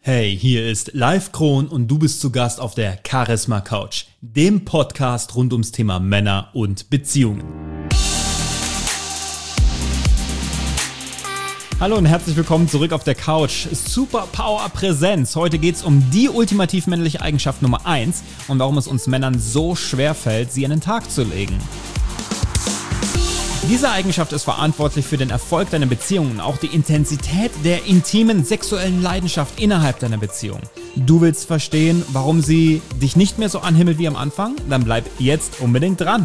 Hey, hier ist Live Kron und du bist zu Gast auf der Charisma Couch, dem Podcast rund ums Thema Männer und Beziehungen. Hallo und herzlich willkommen zurück auf der Couch. Superpower Präsenz. Heute geht es um die ultimativ männliche Eigenschaft Nummer 1 und warum es uns Männern so schwer fällt, sie an den Tag zu legen. Diese Eigenschaft ist verantwortlich für den Erfolg deiner Beziehung und auch die Intensität der intimen sexuellen Leidenschaft innerhalb deiner Beziehung. Du willst verstehen, warum sie dich nicht mehr so anhimmelt wie am Anfang? Dann bleib jetzt unbedingt dran.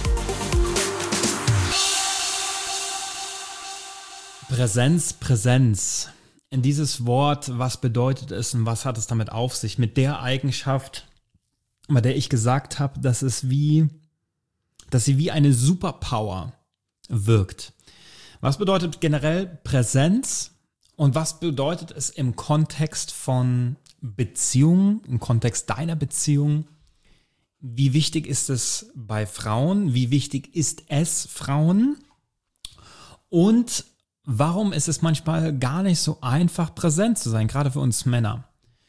Präsenz. In dieses Wort, was bedeutet es und was hat es damit auf sich? Mit der Eigenschaft, bei der ich gesagt habe, dass sie wie eine Superpower wirkt. Was bedeutet generell Präsenz und was bedeutet es im Kontext von Beziehungen, im Kontext deiner Beziehung? Wie wichtig ist es bei Frauen? Wie wichtig ist es Frauen? Und warum ist es manchmal gar nicht so einfach, präsent zu sein, gerade für uns Männer?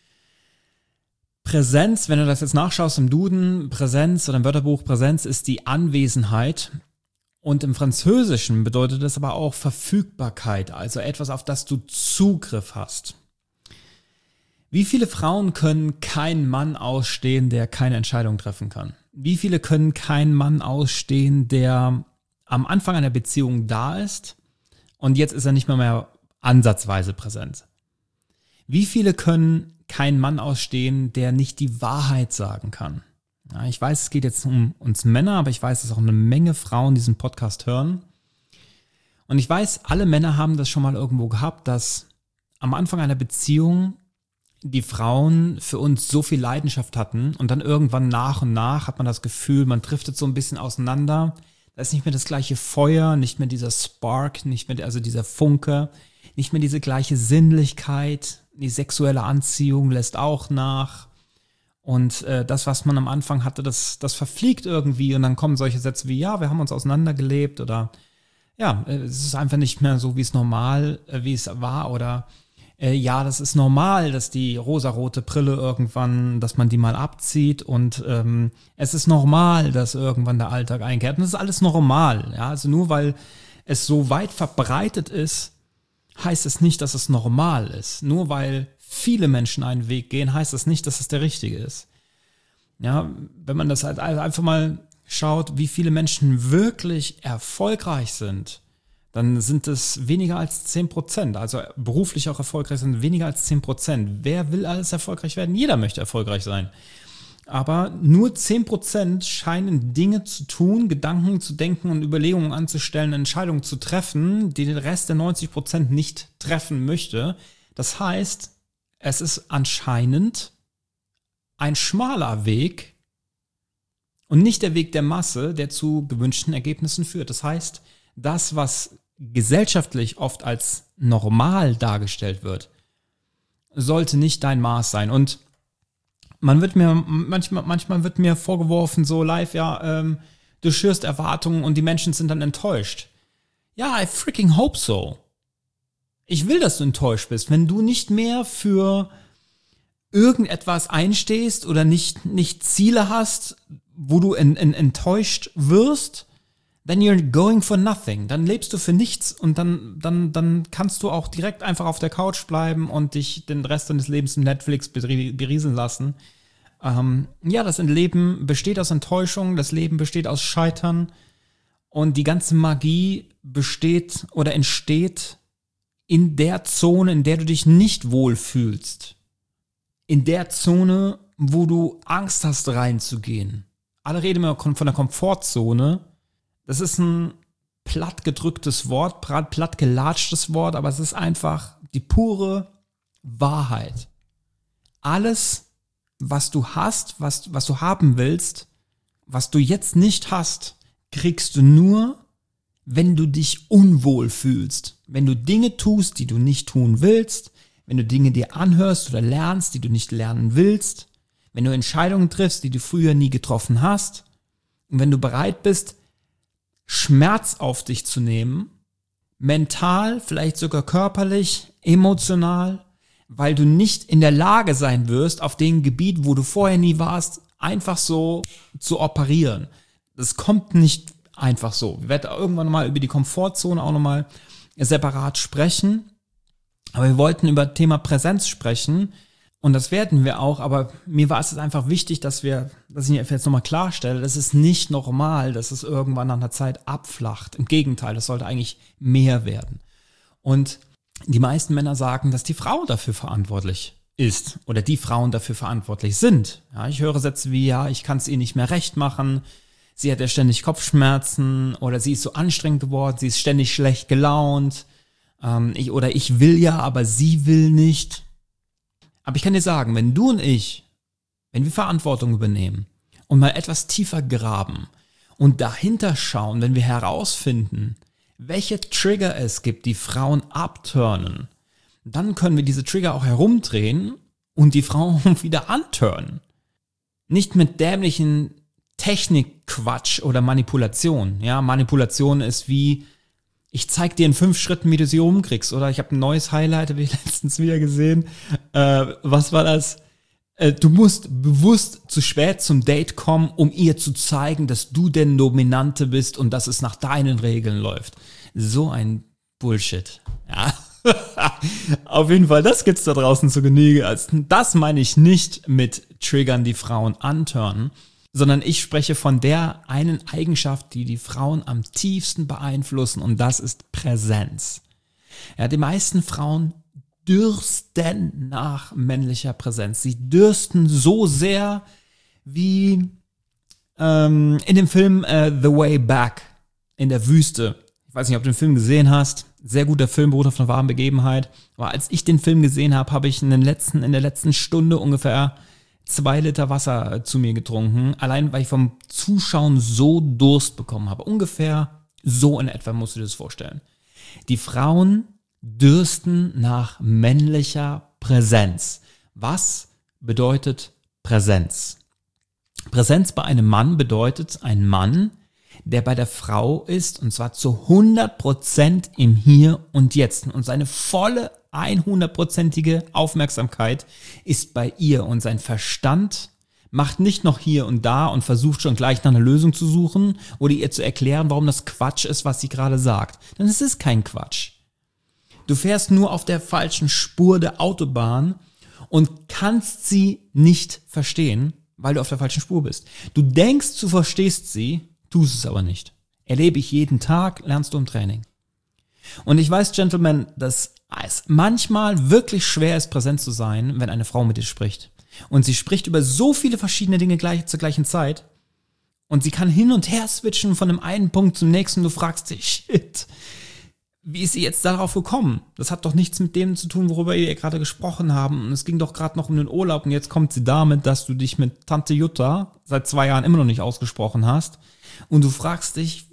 Präsenz, wenn du das jetzt nachschaust im Duden, Präsenz oder im Wörterbuch, Präsenz ist die Anwesenheit. Und im Französischen bedeutet das aber auch Verfügbarkeit, also etwas, auf das du Zugriff hast. Wie viele Frauen können keinen Mann ausstehen, der keine Entscheidung treffen kann? Wie viele können keinen Mann ausstehen, der am Anfang einer Beziehung da ist und jetzt ist er nicht mehr ansatzweise präsent? Wie viele können keinen Mann ausstehen, der nicht die Wahrheit sagen kann? Ja, ich weiß, es geht jetzt um uns Männer, aber ich weiß, dass auch eine Menge Frauen diesen Podcast hören. Und ich weiß, alle Männer haben das schon mal irgendwo gehabt, dass am Anfang einer Beziehung die Frauen für uns so viel Leidenschaft hatten und dann irgendwann nach und nach hat man das Gefühl, man driftet so ein bisschen auseinander. Da ist nicht mehr das gleiche Feuer, nicht mehr dieser Spark, nicht mehr also dieser Funke, nicht mehr diese gleiche Sinnlichkeit. Die sexuelle Anziehung lässt auch nach. Und das, was man am Anfang hatte, das verfliegt irgendwie und dann kommen solche Sätze wie, ja, wir haben uns auseinandergelebt oder ja, es ist einfach nicht mehr so, wie es war oder ja, das ist normal, dass die rosarote Brille irgendwann, dass man die mal abzieht und es ist normal, dass irgendwann der Alltag einkehrt und das ist alles normal. Ja? Also nur weil es so weit verbreitet ist, heißt es nicht, dass es normal ist. Nur weil viele Menschen einen Weg gehen, heißt das nicht, dass es der richtige ist. Ja, wenn man das halt einfach mal schaut, wie viele Menschen wirklich erfolgreich sind, dann sind es weniger als 10%. Also beruflich auch erfolgreich sind weniger als 10%. Wer will alles erfolgreich werden? Jeder möchte erfolgreich sein. Aber nur 10% scheinen Dinge zu tun, Gedanken zu denken und Überlegungen anzustellen, Entscheidungen zu treffen, die den Rest der 90% nicht treffen möchte. Das heißt, es ist anscheinend ein schmaler Weg und nicht der Weg der Masse, der zu gewünschten Ergebnissen führt. Das heißt, das, was gesellschaftlich oft als normal dargestellt wird, sollte nicht dein Maß sein. Und manchmal wird mir vorgeworfen, so live, ja, du schürst Erwartungen und die Menschen sind dann enttäuscht. Ja, I freaking hope so. Ich will, dass du enttäuscht bist. Wenn du nicht mehr für irgendetwas einstehst oder nicht Ziele hast, wo du enttäuscht wirst, then you're going for nothing. Dann lebst du für nichts und dann kannst du auch direkt einfach auf der Couch bleiben und dich den Rest deines Lebens mit Netflix berieseln lassen. Ja, das Leben besteht aus Enttäuschung, das Leben besteht aus Scheitern und die ganze Magie besteht oder entsteht in der Zone, in der du dich nicht wohlfühlst. In der Zone, wo du Angst hast, reinzugehen. Alle reden immer von der Komfortzone. Das ist ein platt gedrücktes Wort, platt gelatschtes Wort, aber es ist einfach die pure Wahrheit. Alles, was du hast, was du haben willst, was du jetzt nicht hast, kriegst du nur, wenn du dich unwohl fühlst, wenn du Dinge tust, die du nicht tun willst, wenn du Dinge dir anhörst oder lernst, die du nicht lernen willst, wenn du Entscheidungen triffst, die du früher nie getroffen hast und wenn du bereit bist, Schmerz auf dich zu nehmen, mental, vielleicht sogar körperlich, emotional, weil du nicht in der Lage sein wirst, auf dem Gebiet, wo du vorher nie warst, einfach so zu operieren. Das kommt nicht einfach so. Wir werden irgendwann mal über die Komfortzone auch nochmal separat sprechen. Aber wir wollten über Thema Präsenz sprechen. Und das werden wir auch, aber mir war es jetzt einfach wichtig, dass ich jetzt nochmal klarstelle, das ist nicht normal, dass es irgendwann nach einer Zeit abflacht. Im Gegenteil, das sollte eigentlich mehr werden. Und die meisten Männer sagen, dass die Frau dafür verantwortlich ist oder die Frauen dafür verantwortlich sind. Ja, ich höre Sätze wie, ja, ich kann es ihr nicht mehr recht machen, sie hat ja ständig Kopfschmerzen oder sie ist so anstrengend geworden, sie ist ständig schlecht gelaunt ich will ja, aber sie will nicht. Aber ich kann dir sagen, wenn du und ich, wenn wir Verantwortung übernehmen und mal etwas tiefer graben und dahinter schauen, wenn wir herausfinden, welche Trigger es gibt, die Frauen abturnen, dann können wir diese Trigger auch herumdrehen und die Frauen wieder anturnen. Nicht mit dämlichen Technikquatsch oder Manipulation. Ja, Manipulation ist wie, ich zeig dir in 5 Schritten, wie du sie rumkriegst. Oder ich habe ein neues Highlight, habe ich letztens wieder gesehen. Was war das? Du musst bewusst zu spät zum Date kommen, um ihr zu zeigen, dass du der Dominante bist und dass es nach deinen Regeln läuft. So ein Bullshit. Ja. Auf jeden Fall, das gibt's da draußen zu Genüge. Also, das meine ich nicht mit Triggern, die Frauen anturnen, sondern ich spreche von der einen Eigenschaft, die die Frauen am tiefsten beeinflussen, und das ist Präsenz. Ja, die meisten Frauen dürsten nach männlicher Präsenz. Sie dürsten so sehr wie in dem Film The Way Back in der Wüste. Ich weiß nicht, ob du den Film gesehen hast. Sehr guter Film, beruht auf einer wahren Begebenheit. Aber als ich den Film gesehen habe, habe ich in der letzten Stunde ungefähr 2 Liter Wasser zu mir getrunken. Allein, weil ich vom Zuschauen so Durst bekommen habe. Ungefähr so in etwa musst du dir das vorstellen. Die Frauen dürsten nach männlicher Präsenz. Was bedeutet Präsenz? Präsenz bei einem Mann bedeutet ein Mann, der bei der Frau ist, und zwar zu 100% im Hier und Jetzt. Und seine volle 100%ige Aufmerksamkeit ist bei ihr. Und sein Verstand macht nicht noch hier und da und versucht schon gleich nach einer Lösung zu suchen oder ihr zu erklären, warum das Quatsch ist, was sie gerade sagt. Denn es ist kein Quatsch. Du fährst nur auf der falschen Spur der Autobahn und kannst sie nicht verstehen, weil du auf der falschen Spur bist. Du denkst, du verstehst sie, tust es aber nicht. Erlebe ich jeden Tag, lernst du im Training. Und ich weiß, Gentlemen, dass es manchmal wirklich schwer ist, präsent zu sein, wenn eine Frau mit dir spricht. Und sie spricht über so viele verschiedene Dinge zur gleichen Zeit. Und sie kann hin und her switchen von dem einen Punkt zum nächsten. Du fragst dich, shit, wie ist sie jetzt darauf gekommen? Das hat doch nichts mit dem zu tun, worüber wir gerade gesprochen haben. Und es ging doch gerade noch um den Urlaub. Und jetzt kommt sie damit, dass du dich mit Tante Jutta seit 2 Jahren immer noch nicht ausgesprochen hast. Und du fragst dich,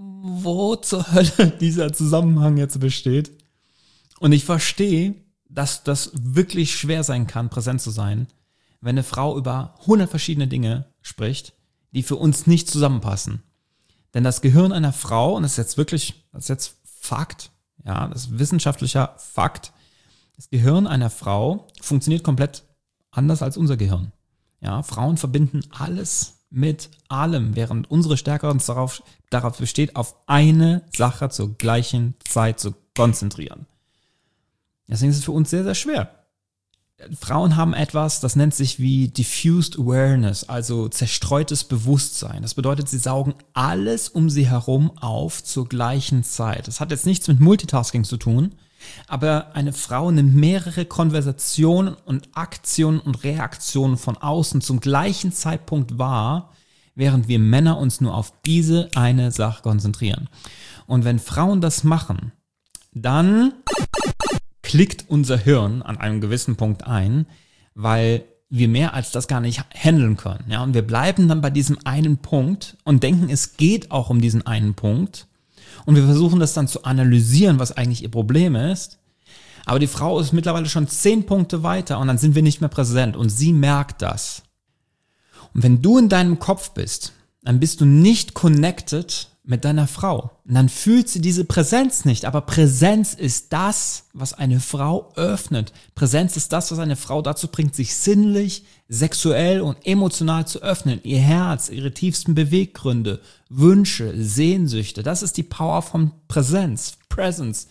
wo zur Hölle dieser Zusammenhang jetzt besteht. Und ich verstehe, dass das wirklich schwer sein kann, präsent zu sein, wenn eine Frau über 100 verschiedene Dinge spricht, die für uns nicht zusammenpassen. Denn das Gehirn einer Frau, und das ist jetzt Fakt, ja, das ist wissenschaftlicher Fakt, das Gehirn einer Frau funktioniert komplett anders als unser Gehirn. Ja, Frauen verbinden alles mit allem, während unsere Stärke uns darauf besteht, auf eine Sache zur gleichen Zeit zu konzentrieren. Deswegen ist es für uns sehr, sehr schwer. Frauen haben etwas, das nennt sich wie Diffused Awareness, also zerstreutes Bewusstsein. Das bedeutet, sie saugen alles um sie herum auf zur gleichen Zeit. Das hat jetzt nichts mit Multitasking zu tun, aber eine Frau nimmt mehrere Konversationen und Aktionen und Reaktionen von außen zum gleichen Zeitpunkt wahr, während wir Männer uns nur auf diese eine Sache konzentrieren. Und wenn Frauen das machen, dann klickt unser Hirn an einem gewissen Punkt ein, weil wir mehr als das gar nicht handeln können. Ja? Und wir bleiben dann bei diesem einen Punkt und denken, es geht auch um diesen einen Punkt. Und wir versuchen das dann zu analysieren, was eigentlich ihr Problem ist. Aber die Frau ist mittlerweile schon 10 Punkte weiter und dann sind wir nicht mehr präsent und sie merkt das. Und wenn du in deinem Kopf bist, dann bist du nicht connected mit deiner Frau. Und dann fühlt sie diese Präsenz nicht. Aber Präsenz ist das, was eine Frau öffnet. Präsenz ist das, was eine Frau dazu bringt, sich sinnlich, sexuell und emotional zu öffnen. Ihr Herz, ihre tiefsten Beweggründe, Wünsche, Sehnsüchte. Das ist die Power von Präsenz. Presence.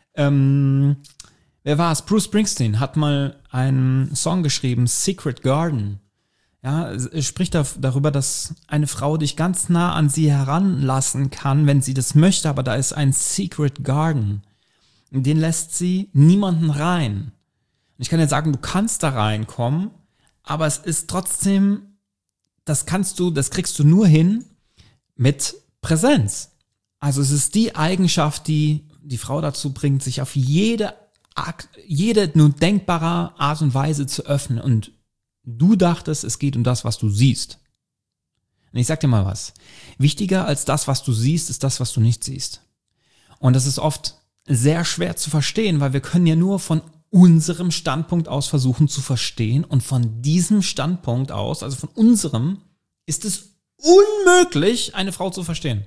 Wer war es? Bruce Springsteen hat mal einen Song geschrieben, Secret Garden. Ja, es spricht darüber, dass eine Frau dich ganz nah an sie heranlassen kann, wenn sie das möchte, aber da ist ein Secret Garden. In den lässt sie niemanden rein. Und ich kann dir sagen, du kannst da reinkommen, aber es ist trotzdem, das kriegst du nur hin mit Präsenz. Also es ist die Eigenschaft, die die Frau dazu bringt, sich auf jede nur denkbare Art und Weise zu öffnen. Und du dachtest, es geht um das, was du siehst. Und ich sag dir mal was. Wichtiger als das, was du siehst, ist das, was du nicht siehst. Und das ist oft sehr schwer zu verstehen, weil wir können ja nur von unserem Standpunkt aus versuchen zu verstehen. Und von diesem Standpunkt aus, also von unserem, ist es unmöglich, eine Frau zu verstehen.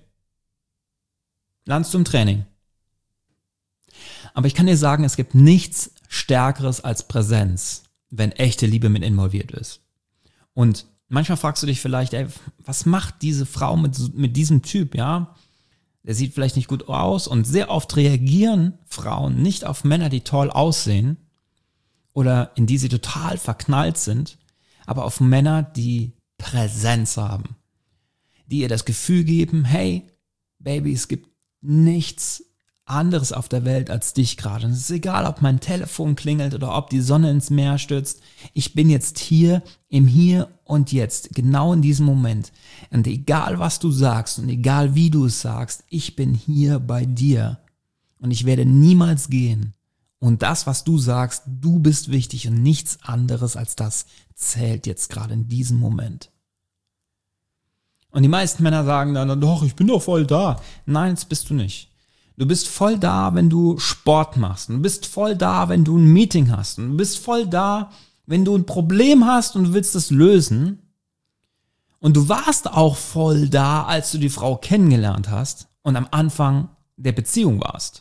Lernst du im Training. Aber ich kann dir sagen, es gibt nichts Stärkeres als Präsenz, wenn echte Liebe mit involviert ist. Und manchmal fragst du dich vielleicht, was macht diese Frau mit diesem Typ, ja? Der sieht vielleicht nicht gut aus und sehr oft reagieren Frauen nicht auf Männer, die toll aussehen oder in die sie total verknallt sind, aber auf Männer, die Präsenz haben, die ihr das Gefühl geben, hey, Baby, es gibt nichts anderes auf der Welt als dich gerade. Und es ist egal, ob mein Telefon klingelt oder ob die Sonne ins Meer stürzt. Ich bin jetzt hier, im Hier und Jetzt, genau in diesem Moment. Und egal, was du sagst und egal, wie du es sagst, ich bin hier bei dir. Und ich werde niemals gehen. Und das, was du sagst, du bist wichtig und nichts anderes als das zählt jetzt gerade in diesem Moment. Und die meisten Männer sagen dann, doch, ich bin doch voll da. Nein, das bist du nicht. Du bist voll da, wenn du Sport machst. Du bist voll da, wenn du ein Meeting hast. Du bist voll da, wenn du ein Problem hast und du willst es lösen. Und du warst auch voll da, als du die Frau kennengelernt hast und am Anfang der Beziehung warst.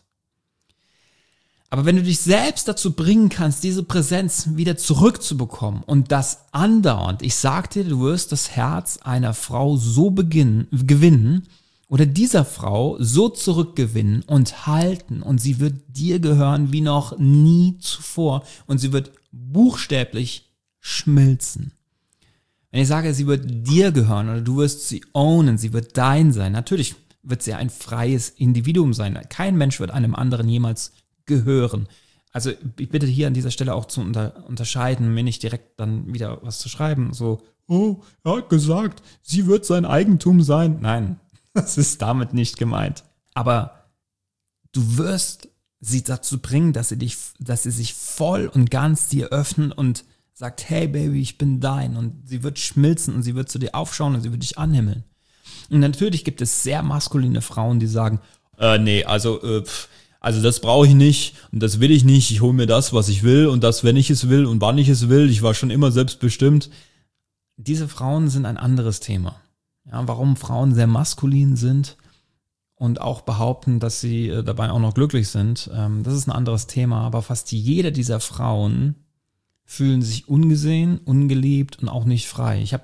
Aber wenn du dich selbst dazu bringen kannst, diese Präsenz wieder zurückzubekommen und das andauernd, ich sag dir, du wirst das Herz einer Frau so gewinnen, oder dieser Frau so zurückgewinnen und halten und sie wird dir gehören wie noch nie zuvor und sie wird buchstäblich schmilzen. Wenn ich sage, sie wird dir gehören oder du wirst sie ownen, sie wird dein sein, natürlich wird sie ein freies Individuum sein. Kein Mensch wird einem anderen jemals gehören. Also ich bitte hier an dieser Stelle auch zu unterscheiden, mir nicht direkt dann wieder was zu schreiben, so, oh, er hat gesagt, sie wird sein Eigentum sein. Nein. Das ist damit nicht gemeint. Aber du wirst sie dazu bringen, dass sie sich voll und ganz dir öffnen und sagt, hey Baby, ich bin dein. Und sie wird schmilzen und sie wird zu dir aufschauen und sie wird dich anhimmeln. Und natürlich gibt es sehr maskuline Frauen, die sagen, nee, also das brauche ich nicht und das will ich nicht. Ich hole mir das, was ich will und das, wenn ich es will und wann ich es will. Ich war schon immer selbstbestimmt. Diese Frauen sind ein anderes Thema. Ja, warum Frauen sehr maskulin sind und auch behaupten, dass sie dabei auch noch glücklich sind, das ist ein anderes Thema. Aber fast jede dieser Frauen fühlen sich ungesehen, ungeliebt und auch nicht frei. Ich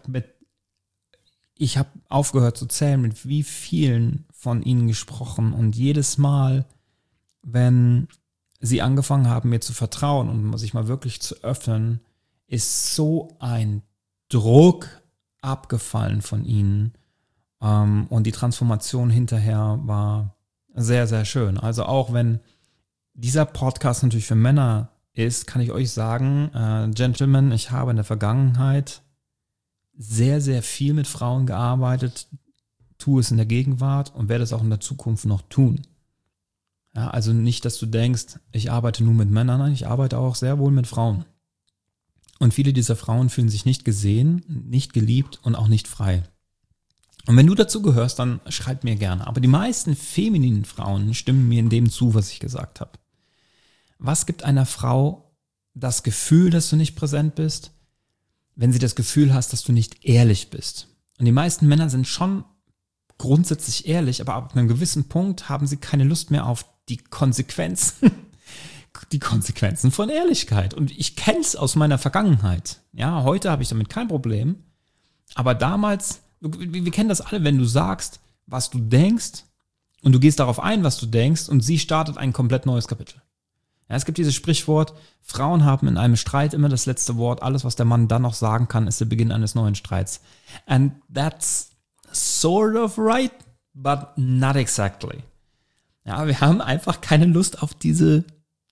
habe aufgehört zu zählen, mit wie vielen von ihnen gesprochen. Und jedes Mal, wenn sie angefangen haben, mir zu vertrauen und sich mal wirklich zu öffnen, ist so ein Druck abgefallen von ihnen und die Transformation hinterher war sehr, sehr schön. Also auch wenn dieser Podcast natürlich für Männer ist, kann ich euch sagen, Gentlemen, ich habe in der Vergangenheit sehr, sehr viel mit Frauen gearbeitet, tue es in der Gegenwart und werde es auch in der Zukunft noch tun. Ja, also nicht, dass du denkst, ich arbeite nur mit Männern, nein, ich arbeite auch sehr wohl mit Frauen. Und viele dieser Frauen fühlen sich nicht gesehen, nicht geliebt und auch nicht frei. Und wenn du dazu gehörst, dann schreib mir gerne. Aber die meisten femininen Frauen stimmen mir in dem zu, was ich gesagt habe. Was gibt einer Frau das Gefühl, dass du nicht präsent bist, wenn sie das Gefühl hast, dass du nicht ehrlich bist? Und die meisten Männer sind schon grundsätzlich ehrlich, aber ab einem gewissen Punkt haben sie keine Lust mehr auf die Konsequenzen. Die Konsequenzen von Ehrlichkeit. Und ich kenne es aus meiner Vergangenheit. Ja, heute habe ich damit kein Problem. Aber damals, wir kennen das alle, wenn du sagst, was du denkst und du gehst darauf ein, was du denkst und sie startet ein komplett neues Kapitel. Ja, es gibt dieses Sprichwort, Frauen haben in einem Streit immer das letzte Wort. Alles, was der Mann dann noch sagen kann, ist der Beginn eines neuen Streits. And that's sort of right, but not exactly. Ja, wir haben einfach keine Lust auf diese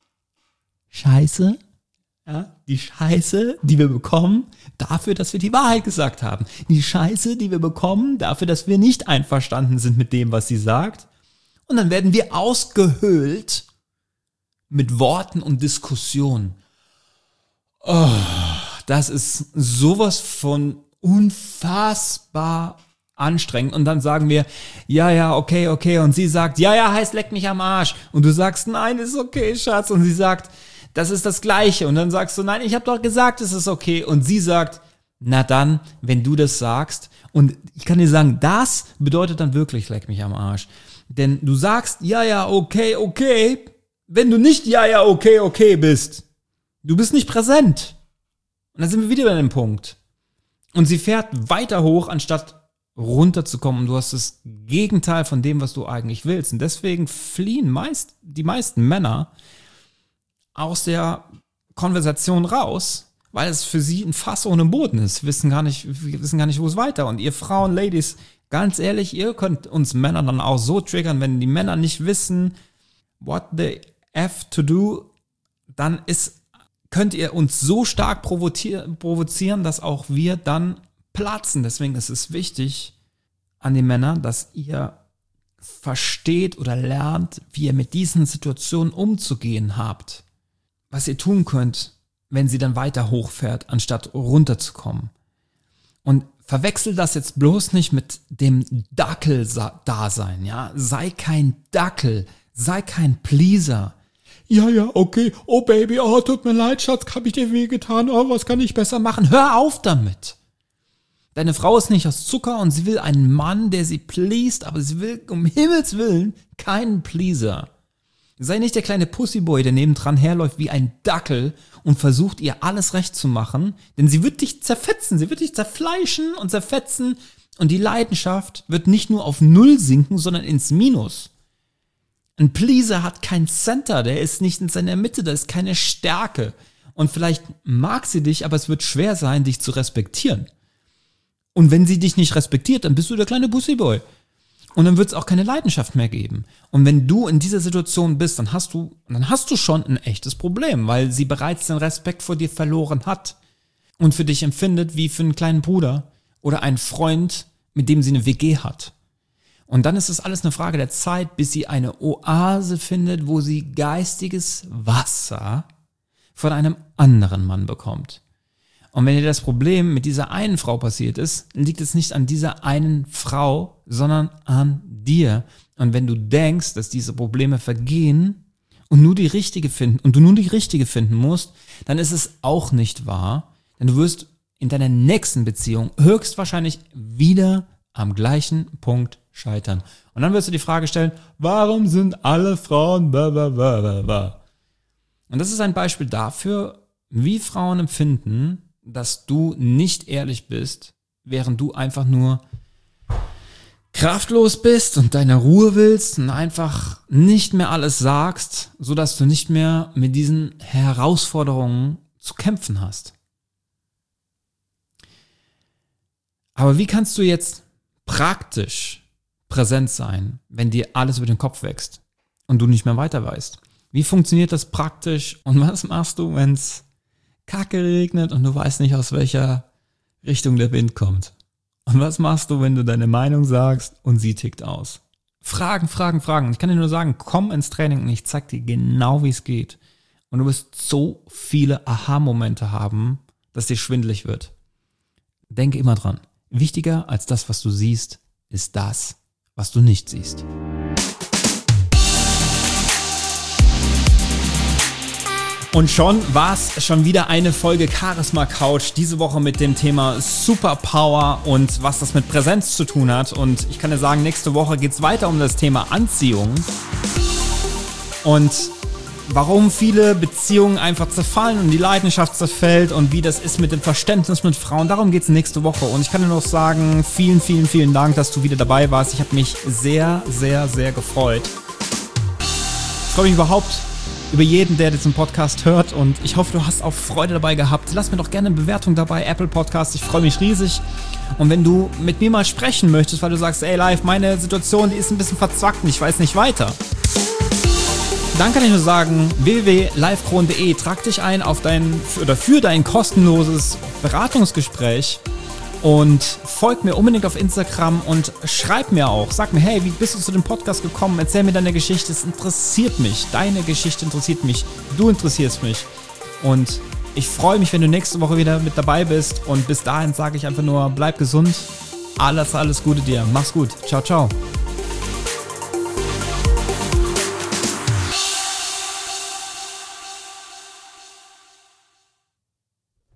Scheiße. Ja, die Scheiße, die wir bekommen, dafür, dass wir die Wahrheit gesagt haben. Die Scheiße, die wir bekommen, dafür, dass wir nicht einverstanden sind mit dem, was sie sagt. Und dann werden wir ausgehöhlt mit Worten und Diskussionen. Oh, das ist sowas von unfassbar anstrengend. Und dann sagen wir, ja, okay. Und sie sagt, ja, heißt leck mich am Arsch. Und du sagst, nein, ist okay, Schatz. Und sie sagt, das ist das Gleiche. Und dann sagst du, nein, ich habe doch gesagt, es ist okay. Und sie sagt, na dann, wenn du das sagst. Und ich kann dir sagen, das bedeutet dann wirklich leck mich am Arsch. Denn du sagst, ja, okay. Wenn du nicht okay bist, du bist nicht präsent. Und dann sind wir wieder bei dem Punkt. Und sie fährt weiter hoch, anstatt runterzukommen. Und du hast das Gegenteil von dem, was du eigentlich willst. Und deswegen fliehen die meisten Männer aus der Konversation raus, weil es für sie ein Fass ohne Boden ist. Wir wissen gar nicht, wo es weiter. Und ihr Frauen, Ladies, ganz ehrlich, ihr könnt uns Männer dann auch so triggern, wenn die Männer nicht wissen, what the F to do, dann könnt ihr uns so stark provozieren, dass auch wir dann platzen. Deswegen ist es wichtig an die Männer, dass ihr versteht oder lernt, wie ihr mit diesen Situationen umzugehen habt. Was ihr tun könnt, wenn sie dann weiter hochfährt, anstatt runterzukommen. Und verwechsel das jetzt bloß nicht mit dem Dackel-Dasein, ja? Sei kein Dackel, sei kein Pleaser. Ja, okay, oh Baby, tut mir leid, Schatz, hab ich dir wehgetan, was kann ich besser machen? Hör auf damit! Deine Frau ist nicht aus Zucker und sie will einen Mann, der sie pleased, aber sie will um Himmels Willen keinen Pleaser. Sei nicht der kleine Pussyboy, der nebendran herläuft wie ein Dackel und versucht, ihr alles recht zu machen, denn sie wird dich zerfetzen, sie wird dich zerfleischen und zerfetzen und die Leidenschaft wird nicht nur auf Null sinken, sondern ins Minus. Ein Pleaser hat kein Center, der ist nicht in seiner Mitte, da ist keine Stärke. Und vielleicht mag sie dich, aber es wird schwer sein, dich zu respektieren. Und wenn sie dich nicht respektiert, dann bist du der kleine Pussyboy. Und dann wird es auch keine Leidenschaft mehr geben. Und wenn du in dieser Situation bist, dann hast du schon ein echtes Problem, weil sie bereits den Respekt vor dir verloren hat und für dich empfindet wie für einen kleinen Bruder oder einen Freund, mit dem sie eine WG hat. Und dann ist es alles eine Frage der Zeit, bis sie eine Oase findet, wo sie geistiges Wasser von einem anderen Mann bekommt. Und wenn dir das Problem mit dieser einen Frau passiert ist, liegt es nicht an dieser einen Frau, sondern an dir. Und wenn du denkst, dass diese Probleme vergehen und du nur die richtige finden musst, dann ist es auch nicht wahr. Denn du wirst in deiner nächsten Beziehung höchstwahrscheinlich wieder am gleichen Punkt scheitern. Und dann wirst du die Frage stellen, warum sind alle Frauen bla. Und das ist ein Beispiel dafür, wie Frauen empfinden, dass du nicht ehrlich bist, während du einfach nur kraftlos bist und deine Ruhe willst und einfach nicht mehr alles sagst, sodass du nicht mehr mit diesen Herausforderungen zu kämpfen hast. Aber wie kannst du jetzt praktisch präsent sein, wenn dir alles über den Kopf wächst und du nicht mehr weiter weißt? Wie funktioniert das praktisch und was machst du, wenn es Kacke regnet und du weißt nicht, aus welcher Richtung der Wind kommt? Und was machst du, wenn du deine Meinung sagst und sie tickt aus? Fragen. Und ich kann dir nur sagen, komm ins Training und ich zeig dir genau, wie es geht. Und du wirst so viele Aha-Momente haben, dass dir schwindelig wird. Denke immer dran. Wichtiger als das, was du siehst, ist das, was du nicht siehst. Und schon war es schon wieder eine Folge Charisma Couch, diese Woche mit dem Thema Superpower und was das mit Präsenz zu tun hat. Und ich kann dir sagen, nächste Woche geht es weiter um das Thema Anziehung und warum viele Beziehungen einfach zerfallen und die Leidenschaft zerfällt und wie das ist mit dem Verständnis mit Frauen. Darum geht es nächste Woche. Und ich kann dir noch sagen, vielen, vielen, vielen Dank, dass du wieder dabei warst. Ich habe mich sehr, sehr, sehr gefreut. Ich freue mich überhaupt über jeden, der diesen Podcast hört, und ich hoffe, du hast auch Freude dabei gehabt. Lass mir doch gerne eine Bewertung dabei, Apple Podcast, ich freue mich riesig. Und wenn du mit mir mal sprechen möchtest, weil du sagst, ey Live, meine Situation, die ist ein bisschen verzwackt und ich weiß nicht weiter, dann kann ich nur sagen, www.livekron.de, trag dich ein für dein kostenloses Beratungsgespräch und folg mir unbedingt auf Instagram und schreib mir auch. Sag mir, hey, wie bist du zu dem Podcast gekommen? Erzähl mir deine Geschichte, es interessiert mich. Deine Geschichte interessiert mich. Du interessierst mich. Und ich freue mich, wenn du nächste Woche wieder mit dabei bist. Und bis dahin sage ich einfach nur, bleib gesund. Alles Gute dir. Mach's gut. Ciao, ciao.